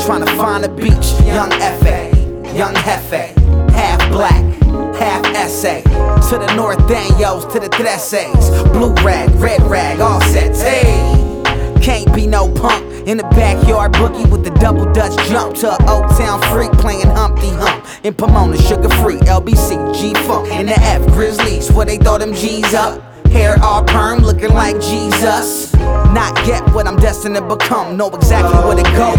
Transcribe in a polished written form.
trying to find a beach. Young F.A., young Hefe, half black, half essay. To the norteños, to the treses, blue rag, red rag, all sets. Hey, can't be no punk in the backyard boogie with the double dutch jump to an Old Town freak playing Humpty Hump in Pomona, sugar free, LBC, G-Funk, and the F Grizzlies where they throw them G's up. Hair all perm, looking like Jesus. Not yet what I'm destined to become. Know exactly where to go.